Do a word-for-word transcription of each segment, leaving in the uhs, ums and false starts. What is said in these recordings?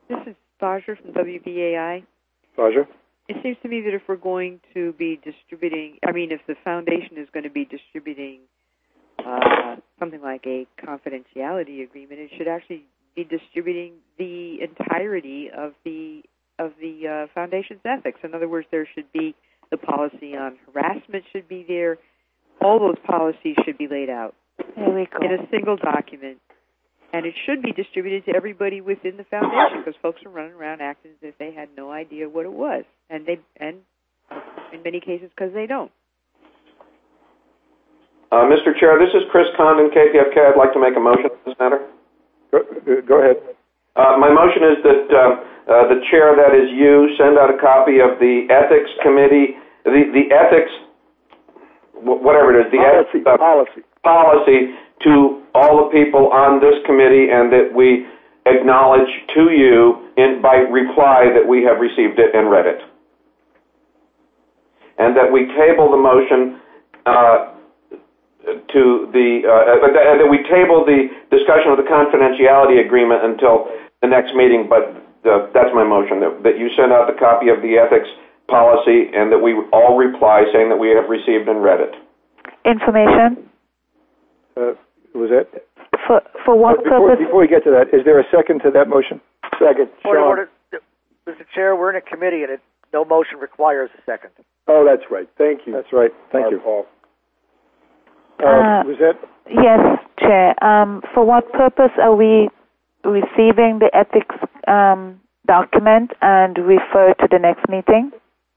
This is Baja from W B A I. Baja? It seems to me that if we're going to be distributing, I mean, if the foundation is going to be distributing uh, something like a confidentiality agreement, it should actually be distributing the entirety of the of the uh, foundation's ethics. In other words, there should be the policy on harassment should be there. All those policies should be laid out there we go. in a single document. And it should be distributed to everybody within the foundation because folks are running around acting as if they had no idea what it was. And they, and in many cases, because they don't. Uh, Mister Chair, this is Chris Condon, K P F K. I'd like to make a motion on this matter. Go, go ahead. Uh, my motion is that uh, uh, the chair, that is you, send out a copy of the ethics committee, the, the ethics, whatever it is, the policy, ethics, uh, policy. policy to all the people on this committee, and that we acknowledge to you in, by reply that we have received it and read it. And that we table the motion uh, to the, uh, that we table the discussion of the confidentiality agreement until the next meeting, but the, that's my motion, that, that you send out the copy of the ethics policy and that we all reply saying that we have received and read it. Information? Uh, was that? For, for what before, purpose? Before we get to that, is there a second to that motion? Second. Order, order. Mister Chair, we're in a committee and it, no motion requires a second. Oh, that's right. Thank you. That's right. Thank uh, you, Paul. Uh, uh, was that? Yes, Chair. Um, for what purpose are we receiving the ethics um, document and refer to the next meeting?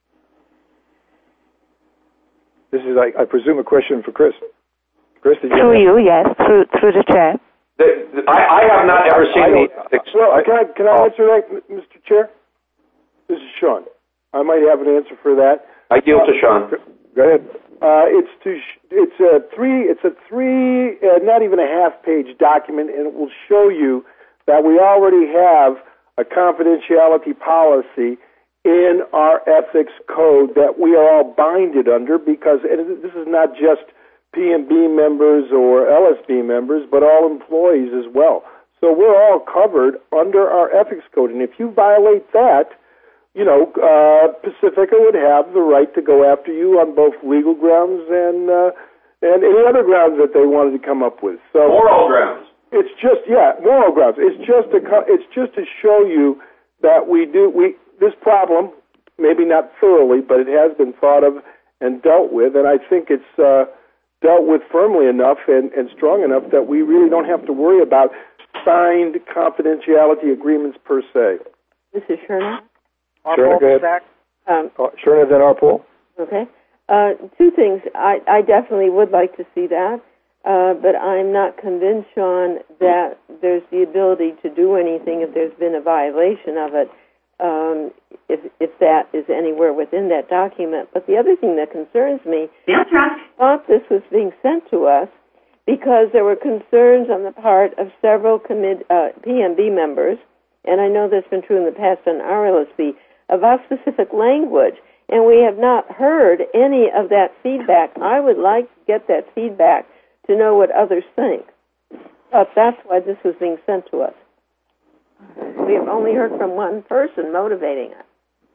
This is, I, I presume, a question for Chris. Chris, did you through you, yes, through through the chair. The, the, I, I have not ever seen the ethics. Well, can I can I answer that, Mister Chair? This is Sean. I might have an answer for that. I yield to Sean. Go ahead. Uh, it's to sh- it's a three it's a three uh, not even a half page document, and it will show you that we already have a confidentiality policy in our ethics code that we are all binded under, because and this is not just P and B members or L S B members, but all employees as well. So we're all covered under our ethics code, and if you violate that, you know, uh, Pacifica would have the right to go after you on both legal grounds and uh, and any other grounds that they wanted to come up with. So moral grounds. It's just yeah, moral grounds. It's just a it's just to show you that we do we this problem, maybe not thoroughly, but it has been thought of and dealt with, and I think it's uh, dealt with firmly enough and, and strong enough that we really don't have to worry about signed confidentiality agreements per se. This is Sherna. Sherna, go ahead. Um, oh, Sherna, then our poll. Okay. Uh, two things. I, I definitely would like to see that, uh, but I'm not convinced, Sean, that there's the ability to do anything if there's been a violation of it, um, if, if that is anywhere within that document. But the other thing that concerns me, That's right. I thought this was being sent to us because there were concerns on the part of several commit, uh, P M B members, and I know that's been true in the past on R L S B, about specific language, and we have not heard any of that feedback. I would like to get that feedback to know what others think. But that's why this was being sent to us. We have only heard from one person motivating us.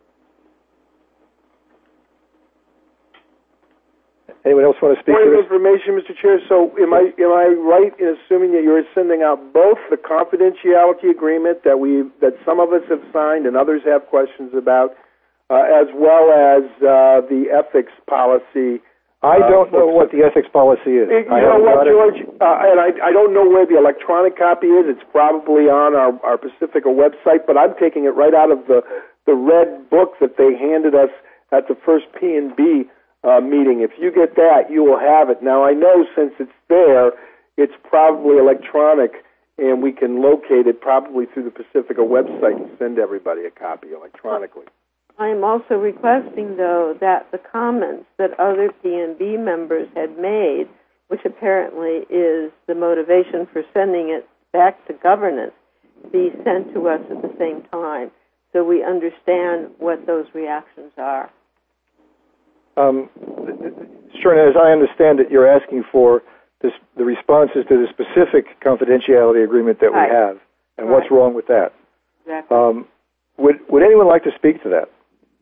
Anyone else want to speak Point to of information, Mister Chair. So am I am I right in assuming that you're sending out both the confidentiality agreement that we that some of us have signed and others have questions about, uh, as well as uh, the ethics policy? I don't uh, know what the ethics policy is. You I know what, George? It. Uh, and I, I don't know where the electronic copy is. It's probably on our, our Pacifica website, but I'm taking it right out of the, the red book that they handed us at the first P and B uh, meeting. If you get that, you will have it. Now, I know since it's there, it's probably electronic, and we can locate it probably through the Pacifica website and send everybody a copy electronically. I am also requesting, though, that the comments that other P and B members had made, which apparently is the motivation for sending it back to governance, be sent to us at the same time so we understand what those reactions are. Um, sure, as I understand it, you're asking for this, the responses to the specific confidentiality agreement that right. we have, and right. what's wrong with that? Exactly. Um, would would anyone like to speak to that?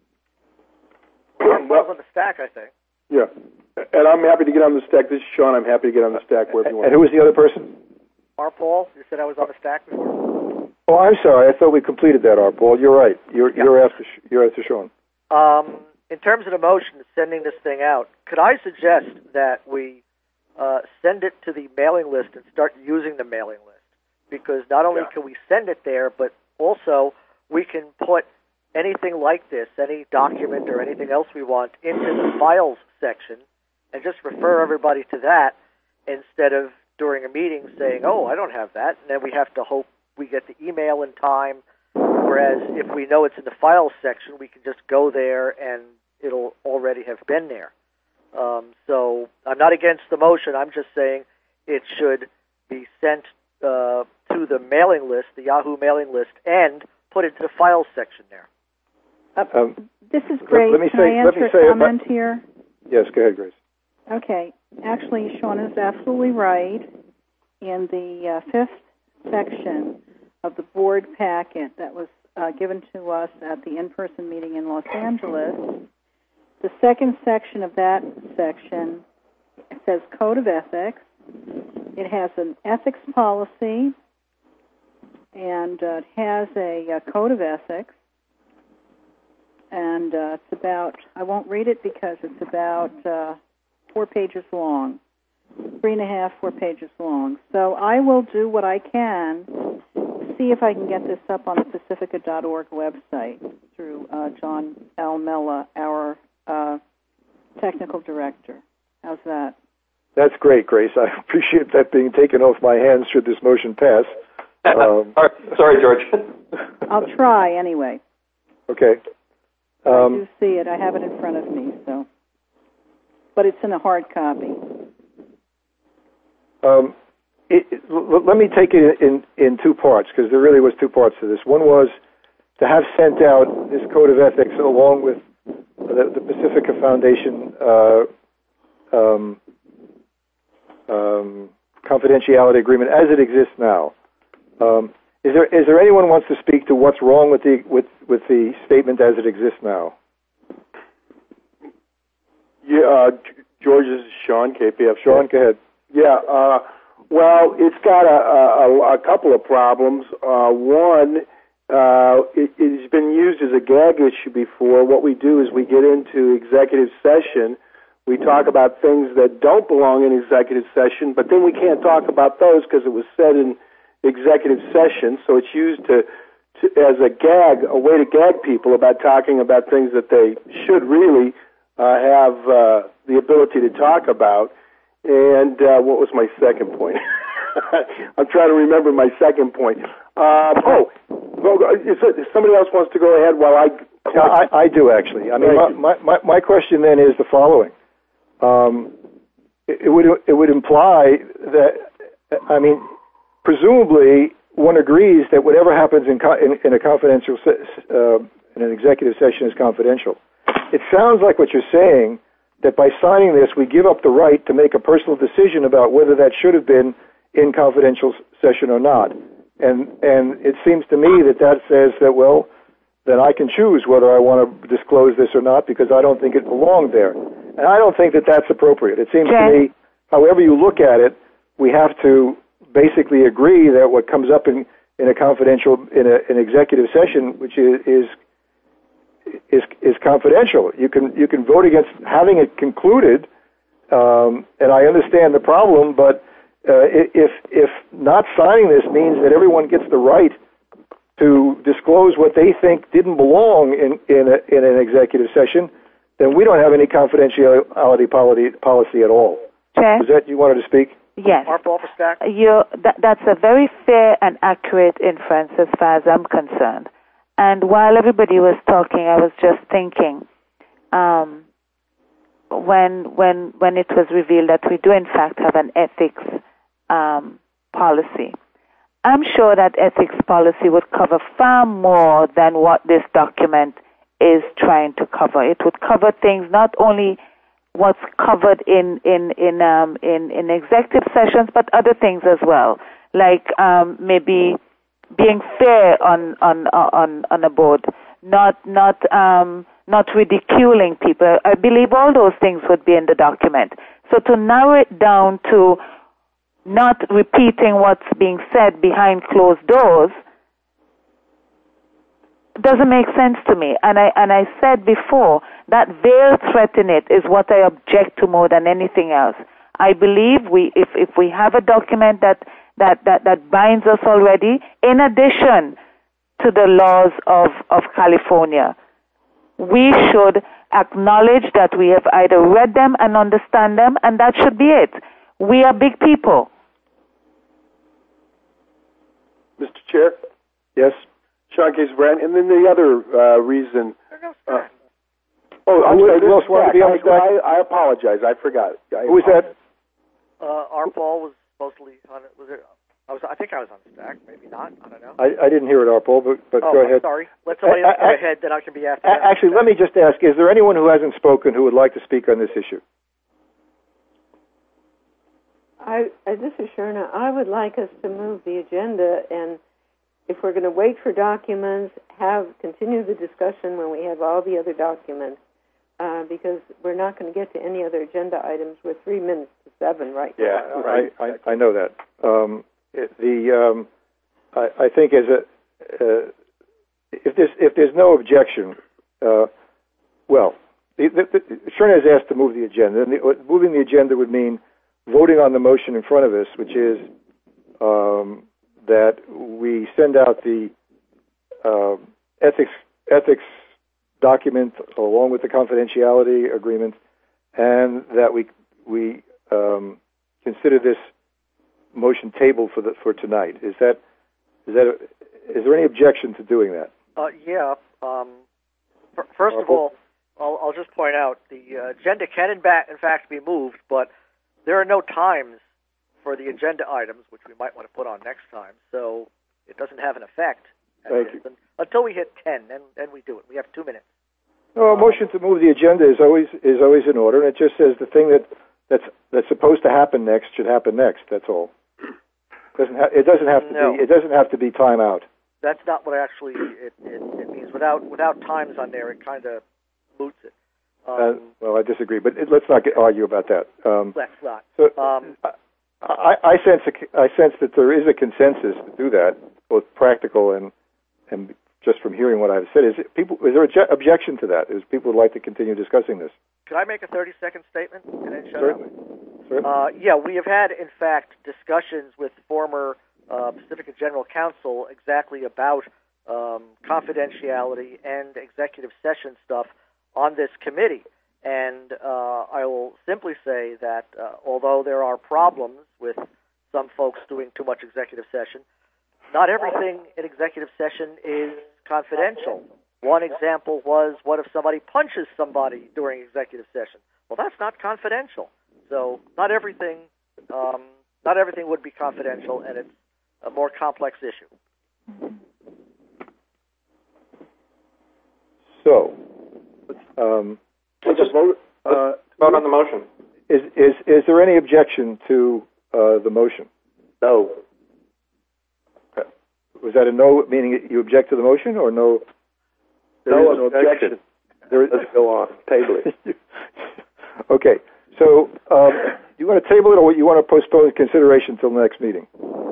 Well, on the stack, I think. Yeah. And I'm happy to get on the stack. This is Sean. I'm happy to get on the stack wherever you want. And who was the other person? R. Paul, you said I was on the stack before? Oh, I'm sorry. I thought we completed that, R. Paul. You're right. You're Yeah. you're after you're after Sean. Um, in terms of the motion, sending this thing out, could I suggest that we uh, send it to the mailing list and start using the mailing list? Because not only Yeah. can we send it there, but also we can put anything like this, any document or anything else we want, into the files section and just refer everybody to that instead of during a meeting saying, oh, I don't have that, and then we have to hope we get the email in time. Whereas if we know it's in the files section, we can just go there and it'll already have been there. Um, so I'm not against the motion. I'm just saying it should be sent uh, to the mailing list, the Yahoo mailing list, and put into the files section there. Uh, Um, this is Grace. let me Can say- I let me answer say a about- comment here? Yes, go ahead, Grace. Okay. Actually, Sean is absolutely right. In the uh, fifth section of the board packet that was uh, given to us at the in-person meeting in Los Angeles, the second section of that section says Code of Ethics. It has an ethics policy, and uh, it has a, a Code of Ethics. And uh, it's about, I won't read it because it's about uh, four pages long, three and a half, four pages long. So I will do what I can to see if I can get this up on the Pacifica dot org website through uh, John L. Mella, our uh, technical director. How's that? That's great, Grace. I appreciate that being taken off my hands should this motion pass. Um, Sorry, George. I'll try anyway. Okay. I Um, do see it. I have it in front of me, so. But it's in a hard copy. Um, it, it, l- let me take it in, in two parts, because there really was two parts to this. One was to have sent out this Code of Ethics along with the, the Pacifica Foundation uh, um, um, confidentiality agreement as it exists now. Um, is there is there anyone who wants to speak to what's wrong with the with, with the statement as it exists now? Yeah, uh, George, this is Sean, K P F. Sean, go ahead. Yeah, uh, well, it's got a, a, a couple of problems. Uh, one, uh, it, it's been used as a gag issue before. What we do is we get into executive session. We talk about things that don't belong in executive session, but then we can't talk about those because it was said in executive session. So it's used to, to as a gag, a way to gag people about talking about things that they should really uh, have uh, the ability to talk about. And uh, what was my second point? I'm trying to remember my second point. Um, oh, well, if somebody else wants to go ahead while I... Yeah, I, I do, actually. I mean, my, my, my question then is the following. Um, it, it would it would imply that, I mean, presumably one agrees that whatever happens in, co- in, in a confidential, se- uh, in an executive session is confidential. It sounds like what you're saying, that by signing this, we give up the right to make a personal decision about whether that should have been in confidential session or not. And and it seems to me that that says that, well, then I can choose whether I want to disclose this or not because I don't think it belonged there. And I don't think that that's appropriate. It seems Jen? to me, however you look at it, we have to basically agree that what comes up in, in a confidential, in a, an executive session, which is, is is is confidential. You can you can vote against having it concluded, um, and I understand the problem. But uh, if if not signing this means that everyone gets the right to disclose what they think didn't belong in in, a, in an executive session, then we don't have any confidentiality policy, policy at all. Chair? Is that you wanted to speak? Yes. Mark Office Stack? You're, that, that's a very fair and accurate inference as far as I'm concerned. And while everybody was talking, I was just thinking, um, when when when it was revealed that we do in fact have an ethics um, policy, I'm sure that ethics policy would cover far more than what this document is trying to cover. It would cover things not only what's covered in in in um, in, in executive sessions, but other things as well, like um, maybe being fair on on on on a board, not not um, not ridiculing people. I believe all those things would be in the document. So to narrow it down to not repeating what's being said behind closed doors doesn't make sense to me. And I and I said before that veiled threat in it is what I object to more than anything else. I believe we if if we have a document that that that, that binds us already, in addition to the laws of, of California, we should acknowledge that we have either read them and understand them, and that should be it. We are big people. Mister Chair? Yes? Sean Casey Brand. And then the other uh, reason... Uh, oh, I'm who, sorry, who else wanted to be on the stack? I, I apologize. I forgot. I who was that? Uh, our Paul was mostly on it. Was it? I was. I think I was on the stack. Maybe not. I don't know. I, I didn't hear it, Arpol, but, but oh, go ahead. Sorry. Let somebody else go ahead, then I can be after. Actually, let me just ask, is there anyone who hasn't spoken who would like to speak on this issue? I, uh, this is Sherna. I would like us to move the agenda, and if we're going to wait for documents, have continue the discussion when we have all the other documents, uh, because we're not going to get to any other agenda items. We're three minutes to seven right yeah, now. Yeah, right. I, I, I know that. Um, it, the um, I, I think as a uh, if there's if there's no objection, uh, well, the, the, the, Sherna has asked to move the agenda, and the, moving the agenda would mean voting on the motion in front of us, which is um, that we send out the uh, ethics ethics document along with the confidentiality agreement, and that we we um, consider this motion tabled for the for tonight. Is that is that is there any objection to doing that? Uh, yeah. Um, f- first of all, I'll, I'll just point out the uh, agenda can in, ba- in fact be moved, but there are no times for the agenda items, which we might want to put on next time, so it doesn't have an effect. Thank you. Until we hit ten, then then we do it. We have two minutes. No, a motion to move the agenda is always is always in order, and it just says the thing that that's that's supposed to happen next should happen next. That's all. Doesn't ha- it doesn't have to no. be it doesn't have to be time out. That's not what actually it, it, it means. Without without times on there, it kind of moots it. Um, uh, well, I disagree, but it, let's not get, argue about that. Um, let's not. So, um, I, I sense a, I sense that there is a consensus to do that, both practical and and just from hearing what I've said. Is it people? Is there an objection to that? Is people would like to continue discussing this? Could I make a thirty-second statement and then shut Certainly. up? Certainly. Uh, yeah, we have had, in fact, discussions with former uh, Pacifica General Counsel exactly about um, confidentiality and executive session stuff on this committee. And uh, I will simply say that uh, although there are problems with some folks doing too much executive session, not everything in executive session is confidential. One example was, what if somebody punches somebody during executive session? Well, that's not confidential. So not everything, um, not everything would be confidential, and it's a more complex issue. So, um, let's just vote, uh, vote on the motion. Is is is there any objection to uh, the motion? No. Okay. Was that a no, meaning you object to the motion, or no? There no is no objection. objection. There is, Let's go on. Table it. Okay. So, um, you want to table it, or you want to postpone consideration until the next meeting?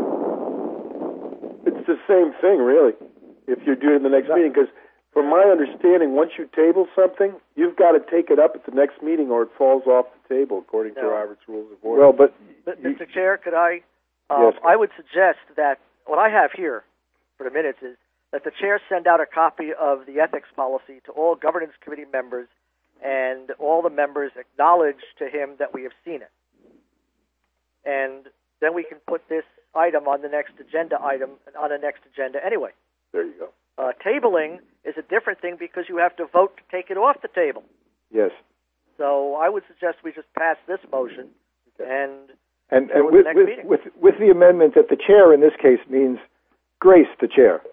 It's the same thing, really, if you're doing it in the next meeting, because from my understanding, once you table something, you've got to take it up at the next meeting, or it falls off the table, according no. to Robert's Rules of Order. Well, but... Mister Chair, could I... Um, yes. I would suggest that what I have here for the minutes is that the chair send out a copy of the ethics policy to all governance committee members, and all the members acknowledge to him that we have seen it. And then we can put this item on the next agenda item, on the next agenda anyway. There you go. Uh, tabling is a different thing because you have to vote to take it off the table. Yes. So I would suggest we just pass this motion okay. and and, and with, the with, with, with the amendment that the chair in this case means grace the chair.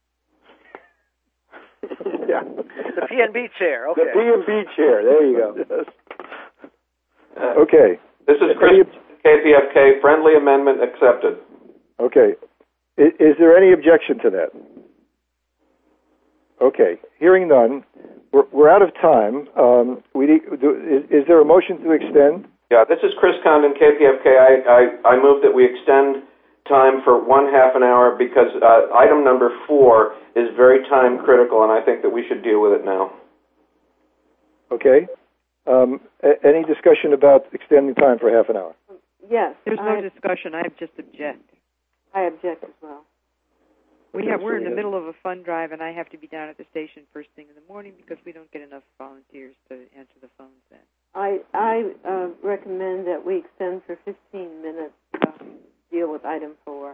Yeah. The P N B chair, okay. The P N B chair, there you go. Yes. Uh, okay. This is Chris, K P F K, friendly amendment accepted. Okay. Is, is there any objection to that? Okay. Hearing none, we're, we're out of time. Um, we need, do, is, is there a motion to extend? Yeah, this is Chris Condon, K P F K. I, I, I move that we extend time for one half an hour because uh, item number four is very time critical, and I think that we should deal with it now. Okay. Um, a- any discussion about extending time for half an hour? Yes. There's I, no discussion. I just object. I object as well. We have, we're in the middle of a fund drive, and I have to be down at the station first thing in the morning because we don't get enough volunteers to answer the phones then. I, I uh, recommend that we extend for fifteen minutes to deal with item four.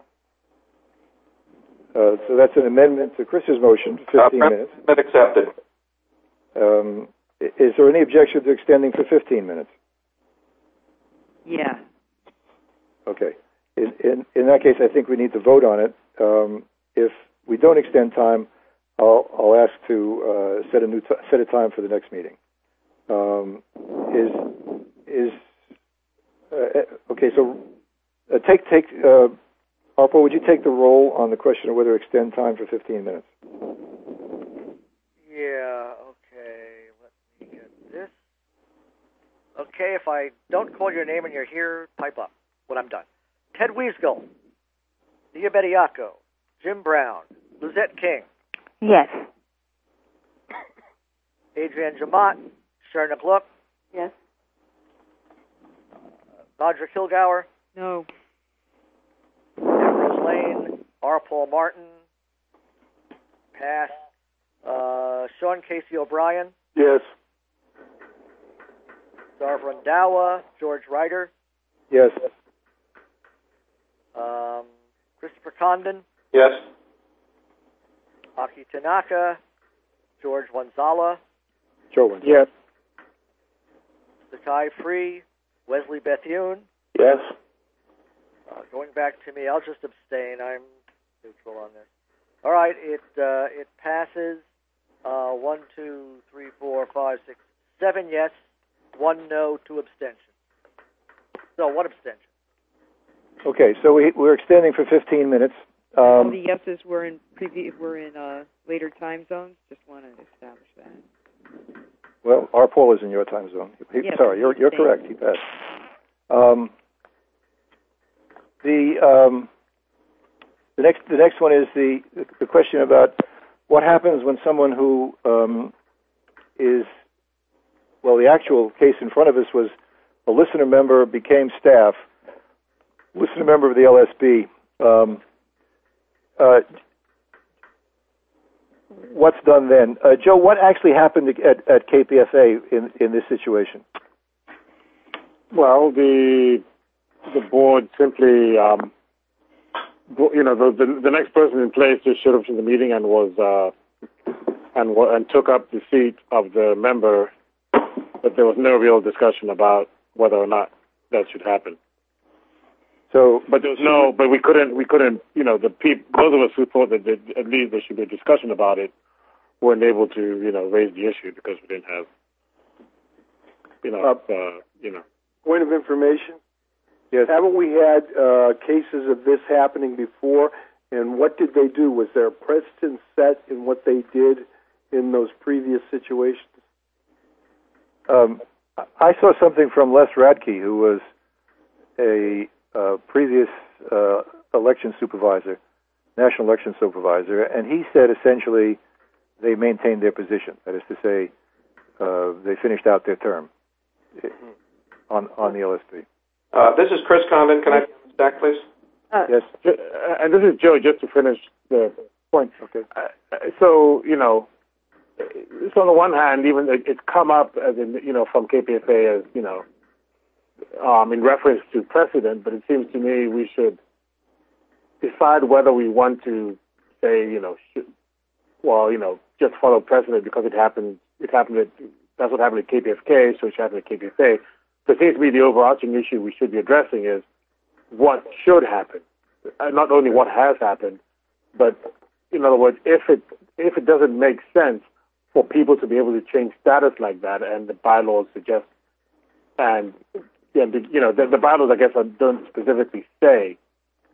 Uh, so that's an amendment to Chris's motion, fifteen uh, minutes. Accepted. Um, is there any objection to extending for fifteen minutes? Yeah. Okay. In, in, in that case, I think we need to vote on it. Um, if we don't extend time, I'll, I'll ask to uh, set a new t- set a time for the next meeting. Um, is is uh, okay? So uh, take take uh, Harpo, would you take the roll on the question of whether to extend time for fifteen minutes? Yeah. Okay. Let me get this. Okay. If I don't call your name and you're here, pipe up when I'm done. Ted Weasel, Dia Bediaco, Jim Brown, Luzette King. Yes. Adrienne Jamont, Sharon Gluck. Yes. Uh, Audra Kilgour. No. Ambrose Lane, R. Paul Martin. Pass. Uh, Sean Casey O'Brien. Yes. Darv Rundawa, George Ryder. Yes. Um, Christopher Condon, Yes. Aki Tanaka, George Wanzala, Joe wins. Yes. Sakai Free, Wesley Bethune. Yes. Uh, going back to me, I'll just abstain. I'm neutral on this. All right, it uh, it passes. Uh, one, two, three, four, five, six, seven yes, one no, two abstentions. So one abstention. Okay, so we, we're extending for fifteen minutes. All Um, the yeses were in previous were in uh, later time zones. Just want to establish that. well, our poll is in your time zone. He, Yes, sorry, you're you're thank correct. He passed. Um, the um, the next the next one is the the question about what happens when someone who um, is well, the actual case in front of us was a listener member became staff. Listener member of the L S B. Um, uh, what's done then? Uh, Joe, what actually happened at, at K P F A in, in this situation? Well, the the board simply, um, you know, the, the the next person in place just showed up to the meeting and was uh, and and took up the seat of the member, but there was no real discussion about whether or not that should happen. So, but there was no, but we couldn't, we couldn't, you know, the peop, those of us who thought that there, at least there should be a discussion about it weren't able to, you know, raise the issue because we didn't have, you know, uh, uh, you know. Point of information. Yes. Haven't we had uh, cases of this happening before? And what did they do? Was there a precedent set in what they did in those previous situations? Um, I saw something from Les Radke, who was a uh, previous uh, election supervisor, national election supervisor, and he said essentially they maintained their position. That is to say, uh, they finished out their term on on the L S B. Uh, this is Chris Condon. Can I back, please? Uh, Yes. And this is Joe, just to finish the point. Okay. Uh, so, you know, so on the one hand, even it's come up as in, you know, from K P F A as, you know, um, in reference to precedent, but it seems to me we should decide whether we want to say, you know, should, well, you know, just follow precedent because it happened, it happened at, that's what happened at K P F K, so it should happen at K P F A. So it seems to me the overarching issue we should be addressing is what should happen. Uh, not only what has happened, but in other words, if it if it doesn't make sense for people to be able to change status like that, and the bylaws suggest, and yeah, the, you know, the, the bylaws I guess don't specifically say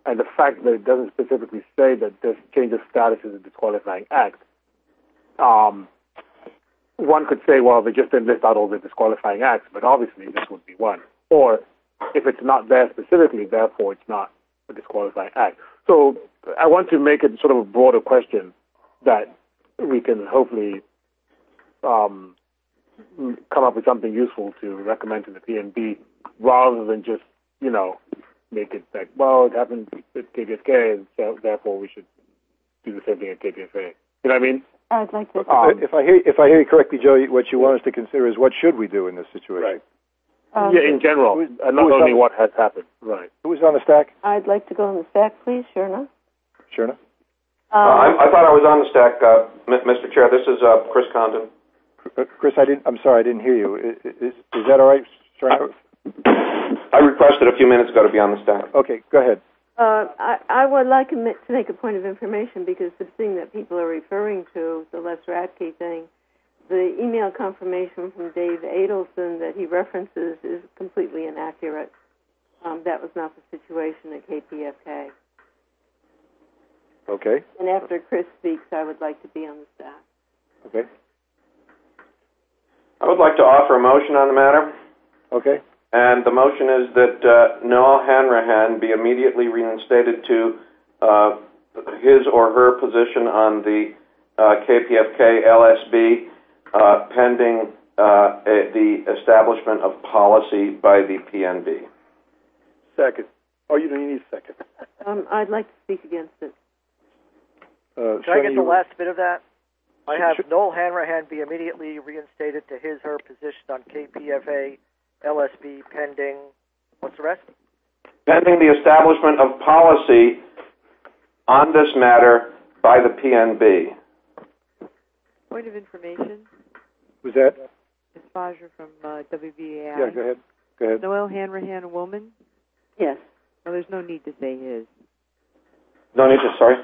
and the fact that it doesn't specifically say that this change of status is a disqualifying act, um, one could say, well, they just didn't list out all the disqualifying acts, but obviously this would be one. Or if it's not there specifically, therefore it's not a disqualifying act. So I want to make it sort of a broader question that we can hopefully um, come up with something useful to recommend to the P N B, rather than just, you know, make it like, well, it happened at K P F K, and so therefore we should do the same thing at K P F A. You know what I mean? I'd like to. Um, if I hear if I hear you correctly, Joe, what you want us to consider is what should we do in this situation? Right. Um, yeah, in general, who is, and not only on, what has happened. Right. Who's on the stack? I'd like to go on the stack, please, Sherna. Sherna? Uh, I, I thought I was on the stack, uh, M- Mister Chair. This is uh, Chris Condon. Chris, I didn't. I'm sorry, I didn't hear you. Is, is, is that all right, Sherna? I requested a few minutes ago to be on the stack. Okay, go ahead. Uh, I, I would like to make a point of information, because the thing that people are referring to, the Les Radke thing, the email confirmation from Dave Adelson that he references is completely inaccurate. Um, that was not the situation at K P F K. Okay. And after Chris speaks, I would like to be on the staff. Okay. I would like to offer a motion on the matter. Okay. And the motion is that uh, Noel Hanrahan be immediately reinstated to uh, his or her position on the uh, K P F K L S B uh, pending uh, a, the establishment of policy by the P N B. Second. Oh, you don't need a second. Um, I'd like to speak against it. Uh, Can I get the you... last bit of that? I have Sure. Noel Hanrahan be immediately reinstated to his her position on K P F A L S B pending, what's the rest? Pending the establishment of policy on this matter by the P N B. Point of information. Was that? Ms. Fajer from uh, W B A I. Yeah, go ahead. Go ahead. Noel Hanrahan, a woman? Yes. No, there's no need to say his. No need to, sorry?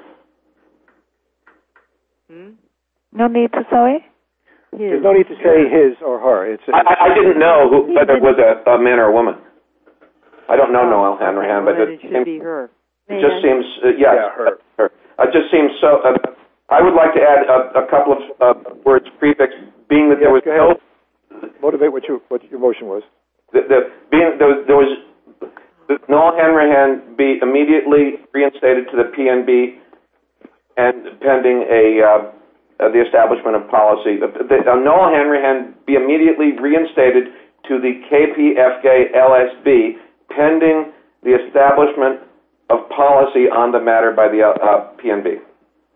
Hmm? No need to, sorry? His. There's no need to say his or her. It's. I, I didn't know who, whether it was a, a man or a woman. I don't know Oh, Noel Hanrahan, well, but then it, it should seems, be her. it just seems, uh, yes, Yeah, her. her. It just seems so, uh, I would like to add a, a couple of uh, words, prefix, being that Yes, there was go no, ahead. Motivate what, you, what your motion was. the, the, being, there was, there was the, Noel Hanrahan be immediately reinstated to the P N B and pending a, uh, uh, the establishment of policy. The, the, uh, Noel Hanrahan be immediately reinstated to the K P F K L S B pending the establishment of policy on the matter by the uh, P N B.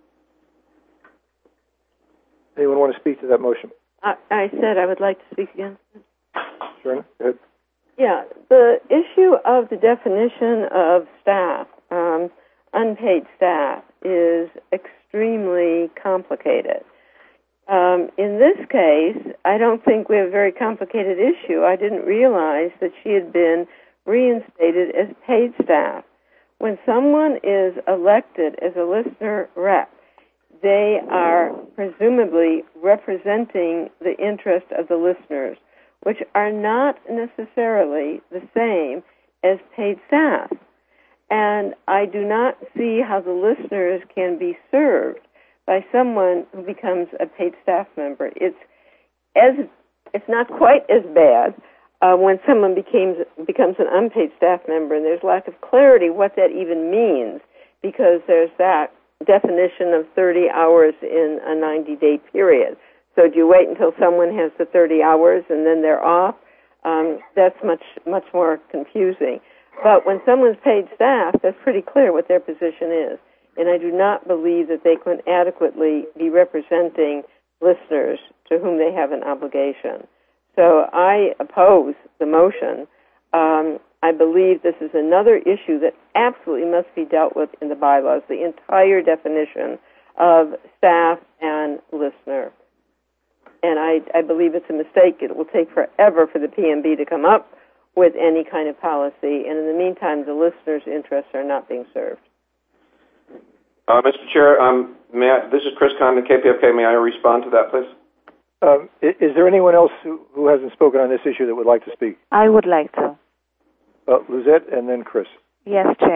Anyone want to speak to that motion? I, I said I would like to speak against it. Sherna, go ahead. Yeah, the issue of the definition of staff, um, unpaid staff, is extremely complicated. Um, in this case, I don't think we have a very complicated issue. I didn't realize that she had been reinstated as paid staff. When someone is elected as a listener rep, they are presumably representing the interest of the listeners, which are not necessarily the same as paid staff. And I do not see how the listeners can be served by someone who becomes a paid staff member. It's as it's not quite as bad uh, when someone becomes becomes an unpaid staff member, and there's lack of clarity what that even means, because there's that definition of thirty hours in a ninety-day period. So do you wait until someone has the thirty hours and then they're off? Um, that's much much more confusing. But when someone's paid staff, that's pretty clear what their position is. And I do not believe that they can adequately be representing listeners to whom they have an obligation. So I oppose the motion. Um, I believe this is another issue that absolutely must be dealt with in the bylaws, the entire definition of staff and listener. And I, I believe it's a mistake. It will take forever for the P M B to come up with any kind of policy, and in the meantime, the listeners' interests are not being served. Uh, Mister Chair, um, may I, this is Chris Condon, K P F K. May I respond to that, please? Um, is, is there anyone else who, who hasn't spoken on this issue that would like to speak? I would like to. Uh, Lizette and then Chris. Yes, Chair.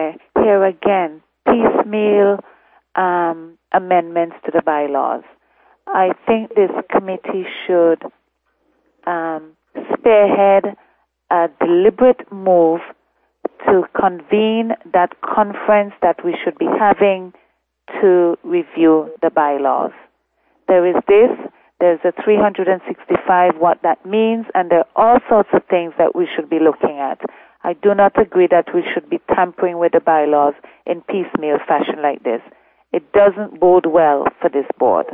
hear again piecemeal um, amendments to the bylaws. I think this committee should um, spearhead a deliberate move to convene that conference that we should be having to review the bylaws. There is this, there's a three hundred sixty-five, what that means, and there are all sorts of things that we should be looking at. I do not agree that we should be tampering with the bylaws in piecemeal fashion like this. It doesn't bode well for this board.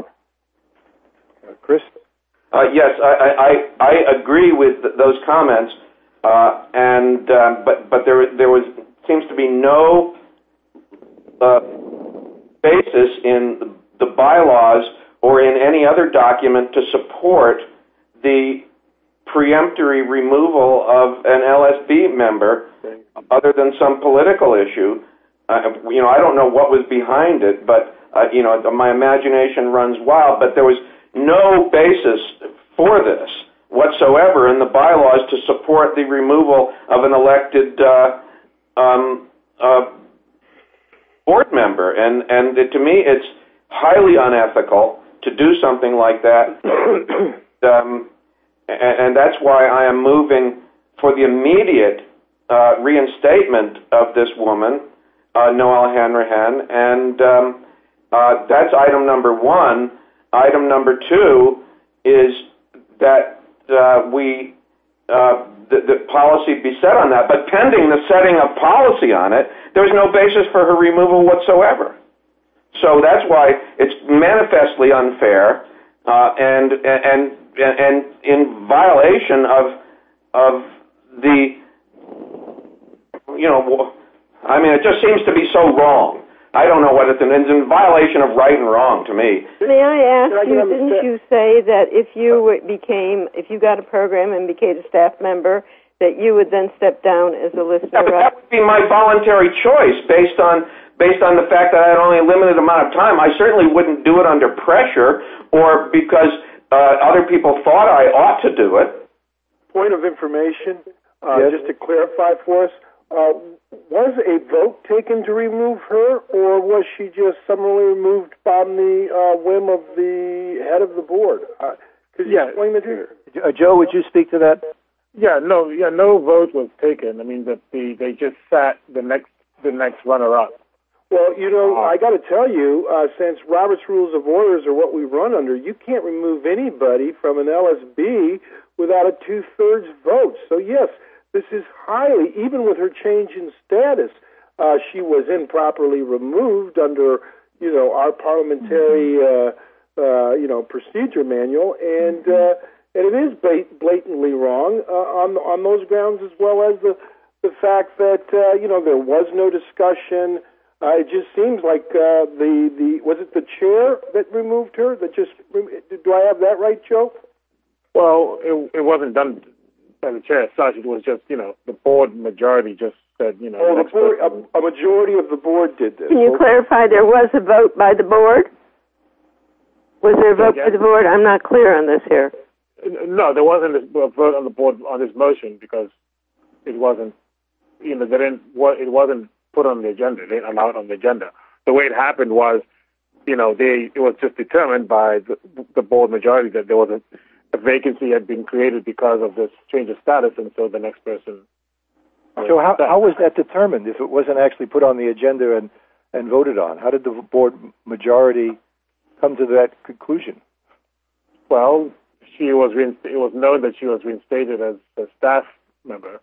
Uh, Chris? Uh, yes, I, I, I agree with th- those comments, uh, and uh, but but there there was seems to be no uh, basis in the bylaws or in any other document to support the preemptory removal of an L S B member, other than some political issue. Uh, you know, I don't know what was behind it, but uh, you know, my imagination runs wild. But there was no basis for this whatsoever in the bylaws to support the removal of an elected uh, um, uh, board member, and and it, to me, it's highly unethical to do something like that. um, And that's why I am moving for the immediate uh, reinstatement of this woman, uh, Noelle Hanrahan, and um, uh, that's item number one. Item number two is that uh, we uh, the, the policy be set on that, but pending the setting of policy on it, there's no basis for her removal whatsoever. So that's why it's manifestly unfair, uh, and and. and in violation of of the, you know, I mean, it just seems to be so wrong. I don't know what it's in. It's in violation of right and wrong to me. May I ask you, didn't you say that if you became, if you got a program and became a staff member, that you would then step down as a listener? Yeah, but that would be my voluntary choice based on based on the fact that I had only a limited amount of time. I certainly wouldn't do it under pressure or because Uh, other people thought I ought to do it. Point of information, uh, yes. just to clarify for us, uh, was a vote taken to remove her, or was she just summarily removed on the uh, whim of the head of the board? Uh, could you Yeah. explain that here? Uh, Joe, would you speak to that? Yeah, no, yeah, no vote was taken. I mean, that the they just sat the next the next runner up. Well, you know, I got to tell you, uh, since Robert's Rules of Orders are what we run under, you can't remove anybody from an L S B without a two-thirds vote. So, yes, this is highly, even with her change in status, uh, she was improperly removed under, you know, our parliamentary, uh, uh, you know, procedure manual, and uh, and it is blatantly wrong uh, on on those grounds, as well as the the fact that uh, you know there was no discussion. Uh, it just seems like uh, the, the was it the chair that removed her? That just do I have that right, Joe? Well, it, it wasn't done by the chair as such. It was just, you know, the board majority just said, you know. Oh, the board, a, a majority of the board did this. Can you okay. clarify there was a vote by the board? Was there a vote yeah. by the board? I'm not clear on this here. No, there wasn't a vote on the board on this motion because it wasn't, you know, they didn't, it wasn't put on the agenda. They didn't allow it on the agenda. The way it happened was, you know, they it was just determined by the, the board majority that there was a, a vacancy had been created because of this change of status, and so the next person. So how how was that determined if it wasn't actually put on the agenda and, and voted on? How did the board majority come to that conclusion? Well, she was reinst- it was known that she was reinstated as a staff member.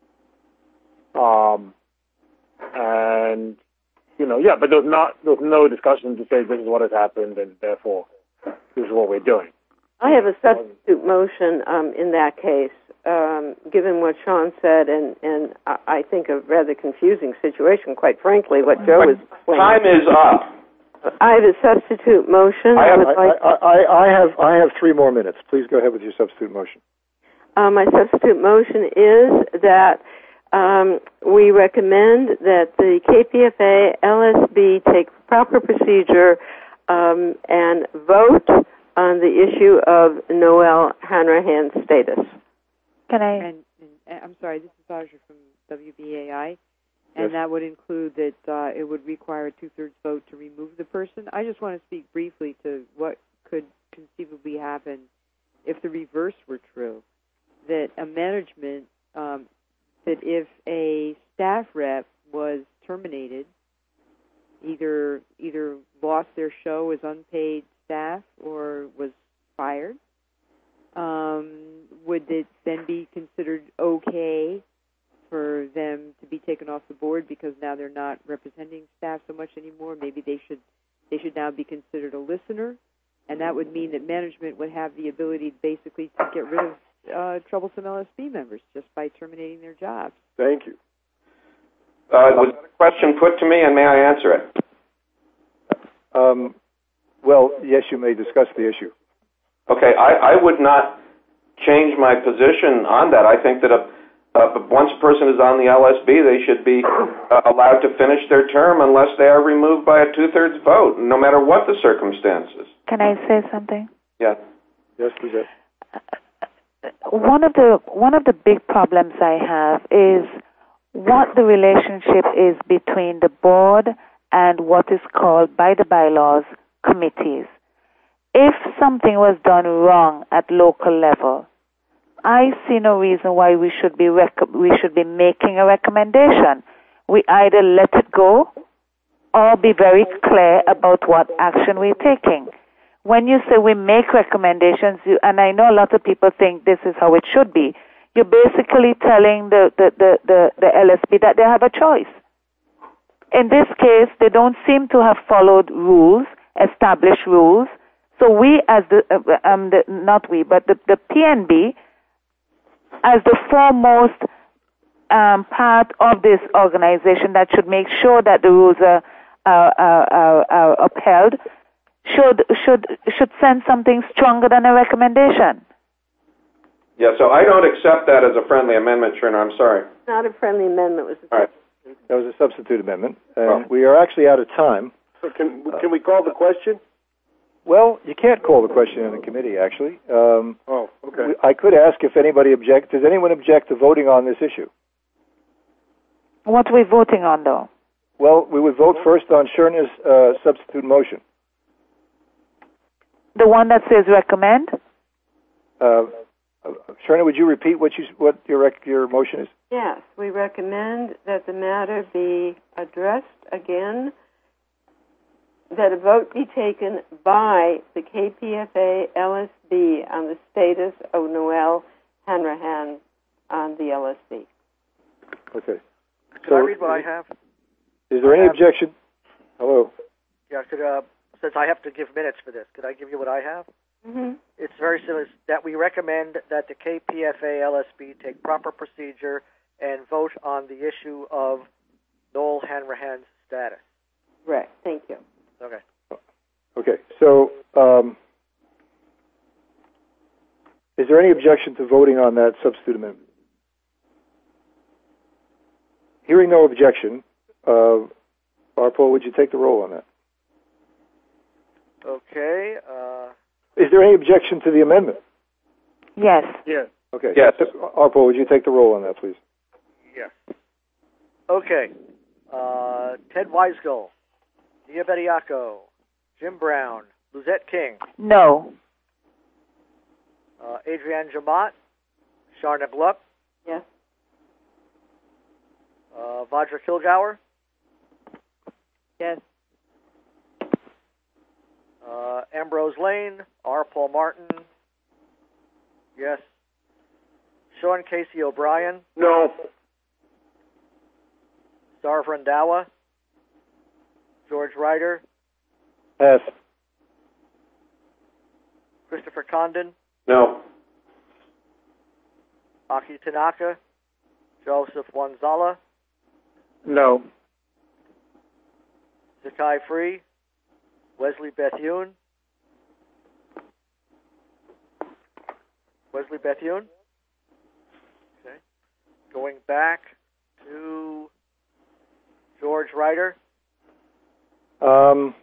Um. And, you know, yeah, but there's not, there's no discussion to say this is what has happened and therefore this is what we're doing. I have a substitute motion um, in that case, um, given what Sean said, and, and I think a rather confusing situation, quite frankly, what Joe was explaining. Time is up. I have a substitute motion. I have, I, would like I, I, I have, I have three more minutes. Please go ahead with your substitute motion. Uh, my substitute motion is that Um, we recommend that the K P F A L S B take proper procedure um, and vote on the issue of Noelle Hanrahan's status. Can I? And, and I'm sorry, this is Audra from W B A I. and Yes. that would include that uh, it would require a two-thirds vote to remove the person. I just want to speak briefly to what could conceivably happen if the reverse were true, that a management, um, that if a staff rep was terminated, either either lost their show as unpaid staff or was fired, um, would it then be considered okay for them to be taken off the board because now they're not representing staff so much anymore? Maybe they should they should now be considered a listener, and that would mean that management would have the ability basically to get rid of uh, troublesome L S B members just by terminating their jobs. Thank you. Uh, was that a question put to me, and may I answer it? Um, well, yes, you may discuss the issue. Okay, I, I would not change my position on that. I think that a, uh, once a person is on the L S B, they should be uh, allowed to finish their term unless they are removed by a two-thirds vote, no matter what the circumstances. Can I say something? Yeah. Yes, Lizette. One of the one of the big problems I have is what the relationship is between the board and what is called by the bylaws committees. If something was done wrong at local level, I see no reason why we should be rec- we should be making a recommendation. We either let it go or be very clear about what action we're taking. When you say we make recommendations, you, and I know a lot of people think this is how it should be, you're basically telling the, the, the, the, the L S B that they have a choice. In this case, they don't seem to have followed rules, established rules. So we, as the, uh, um, the not we, but the, the P N B, as the foremost um, part of this organization that should make sure that the rules are, are, are, are upheld, should should should send something stronger than a recommendation. Yeah, so I don't accept that as a friendly amendment, Sherna. I'm sorry. Not a friendly amendment. It was a All right. That was a substitute amendment. And Well. we are actually out of time. So can can we call the question? Well, you can't call the question in the committee, actually. Um, Oh, okay. we- I could ask if anybody object. Does anyone object to voting on this issue? What are we voting on, though? Well, we would vote first on Sherna's uh, substitute motion. The one that says recommend? Uh, uh, Sherna, would you repeat what you what your rec- your motion is? Yes, we recommend that the matter be addressed again, that a vote be taken by the K P F A L S B on the status of Noel Hanrahan on the L S B. Okay. Could I read what I have? Is there I any have- objection? Hello. Yeah, could, uh, since I have to give minutes for this, could I give you what I have? Mm-hmm. It's very simple. It's that we recommend that the K P F A L S B take proper procedure and vote on the issue of Noel Hanrahan's status. Right. Thank you. Okay. Okay. So, um, is there any objection to voting on that substitute amendment? Hearing no objection, uh, Arpo, would you take the roll on that? Okay. Uh, Is there any objection to the amendment? Yes. Yes. Okay. Yes. Arpo, would you take the roll on that, please? yes. Okay. Uh, Ted Weisgull, Nia Bediaco, Jim Brown, Luzette King, No. uh, Adrienne Jamat, Sharna Gluck, Yes. uh, Vajra Kilgour, Yes. uh, Ambrose Lane, R. Paul Martin, yes. Sean Casey O'Brien, No. Sarv Randawa, George Ryder, Pass. Christopher Condon, No. Aki Tanaka, Joseph Wanzala, No. Zakai Free, Wesley Bethune, Wesley Bethune. Okay. Going back to George Ryder. Um,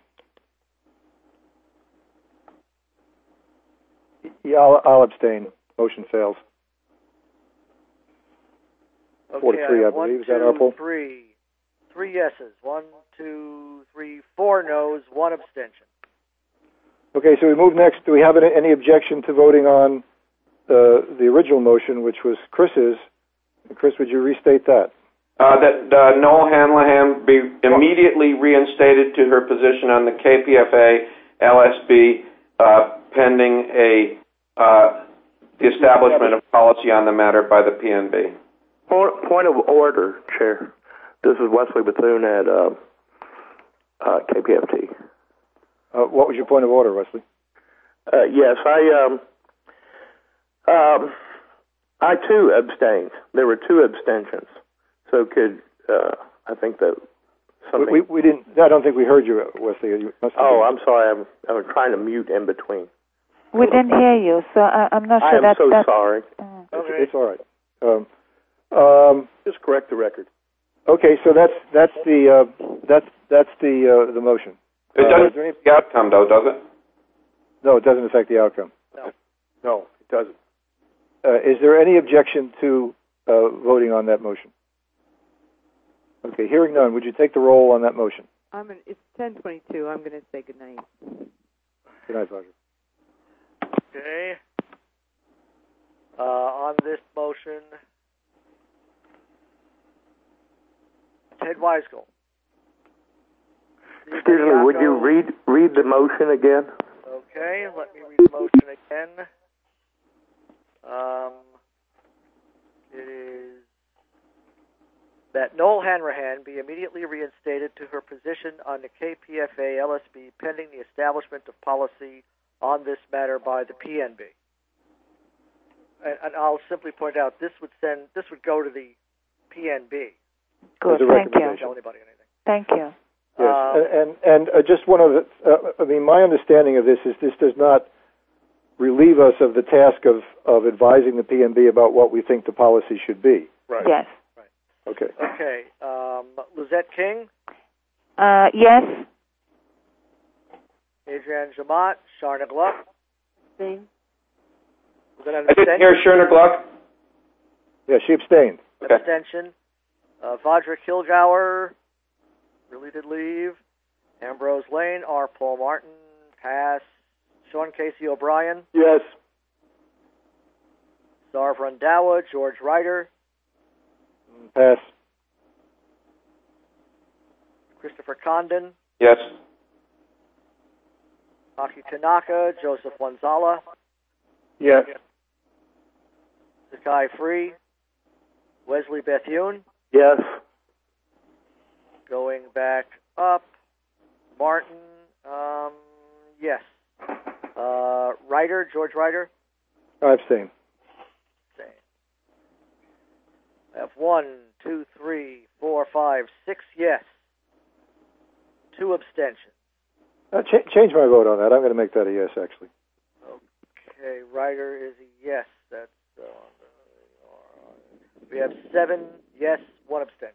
yeah, I'll, I'll abstain. Motion fails. Okay, Four to three, I I have believe. one, Is that two, our poll? three, three yeses. One, two, three, four noes, one abstention. Okay, so we move next. Do we have any, any objection to voting on uh, the original motion, which was Chris's? Chris, would you restate that? Uh, that uh, Noel Hanrahan be immediately reinstated to her position on the K P F A L S B uh, pending a uh, the establishment of policy on the matter by the P N B. Point, point of order, Chair. This is Wesley Bethune at uh, uh, K P F T. Uh, what was your point of order, Wesley? Uh, yes, I um, um, I too abstained. There were two abstentions. So could uh, I think that something? We, we, we didn't. I don't think we heard you, Wesley. You must have oh, been. I'm sorry. I'm I'm trying to mute in between. We didn't hear you, so I, I'm not sure I am that. so that, sorry. Uh, It's, it's all right. Um, um, Just correct the record. okay, so that's that's the uh, that's that's the uh, the motion. It Uh, doesn't is there any- affect the outcome, though, does it? No, it doesn't affect the outcome. No. No, it doesn't. Uh, is there any objection to uh, voting on that motion? Okay, hearing none, would you take the roll on that motion? I'm an, it's ten twenty-two. I'm going to say good night. Good night, Roger. Okay. Uh, on this motion, Ted Weisgold. Excuse me. Would you read read the motion again? Okay, let me read the motion again. Um, it is that Noel Hanrahan be immediately reinstated to her position on the K P F A L S B pending the establishment of policy on this matter by the P N B. And, and I'll simply point out this would send this would go to the P N B. Good, As a thank you. Don't tell anybody anything. Thank you. Yes, Um, and and, and uh, just one of the. Uh, I mean, my understanding of this is this does not relieve us of the task of of advising the P N B about what we think the policy should be. Right. Yes. Okay. Okay. Um, Lizette King, Uh, yes. Adrienne Jamont, Sharna Gluck. Same. Was that an I didn't hear abstention? Scherner Gluck. Yeah, she abstained. Okay. Abstention. Uh, Vajra Kilgauer, really did leave. Ambrose Lane, R. Paul Martin, pass. Sean Casey O'Brien, Yes. Sarv Randawa, George Ryder, Pass. Christopher Condon, Yes. Aki Tanaka, Joseph Wanzala, Yes. Sakai Free, Wesley Bethune, Yes. going back up, Martin, um, yes. Uh, Ryder, George Ryder, I abstain. same. I have one, two, three, four, five, six yes. Two abstentions. Uh, ch- change my vote on that. I'm going to make that a yes, actually. Okay, Ryder is a yes. That's uh, we have seven yes, one abstention.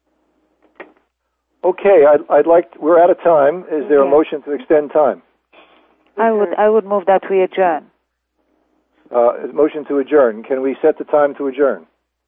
Okay, I'd, I'd like. To, we're out of time. Is there a Okay. motion to extend time? I would I would move that we adjourn. Uh, motion to adjourn. Can we set the time to adjourn?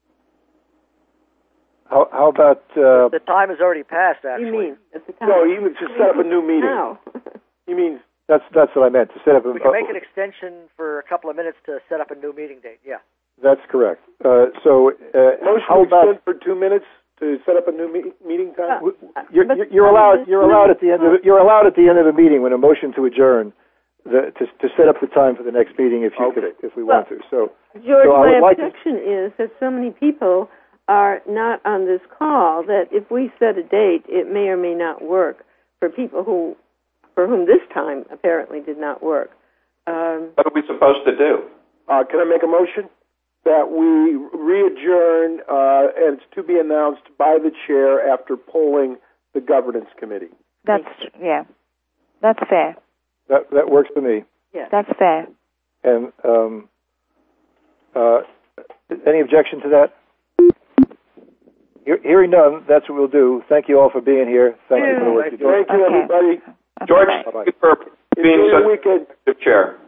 How, how about? Uh, The time has already passed, actually. You mean at the time? No, he means to set up a new meeting. Now. He means that's that's what I meant to set up. A, We can make an extension for a couple of minutes to set up a new meeting date. Yeah. That's correct. Uh, so uh, motion how to about? extend for two minutes to set up a new me- meeting time. w- You're, But- you're, you're allowed. You're allowed at the end of you're allowed at the end of a meeting when a motion to adjourn, the, to to set up the time for the next meeting if you Okay. if, if we Well, want to. So George, So I my would like to- objection is that so many people are not on this call that if we set a date, it may or may not work for people who, for whom this time apparently did not work. Um, What are we supposed to do? Uh, can I make a motion that we re-adjourn uh, and it's to be announced by the chair after polling the governance committee? That's yeah. That's fair. that that works for me. yes. That's fair. And um, uh, any objection to that? He- Hearing none, that's what we'll do. Thank you all for being here. Thank you for the work you do. Thank you, Okay. everybody. George, Okay. thank you for being Enjoy such your weekend. a good chair.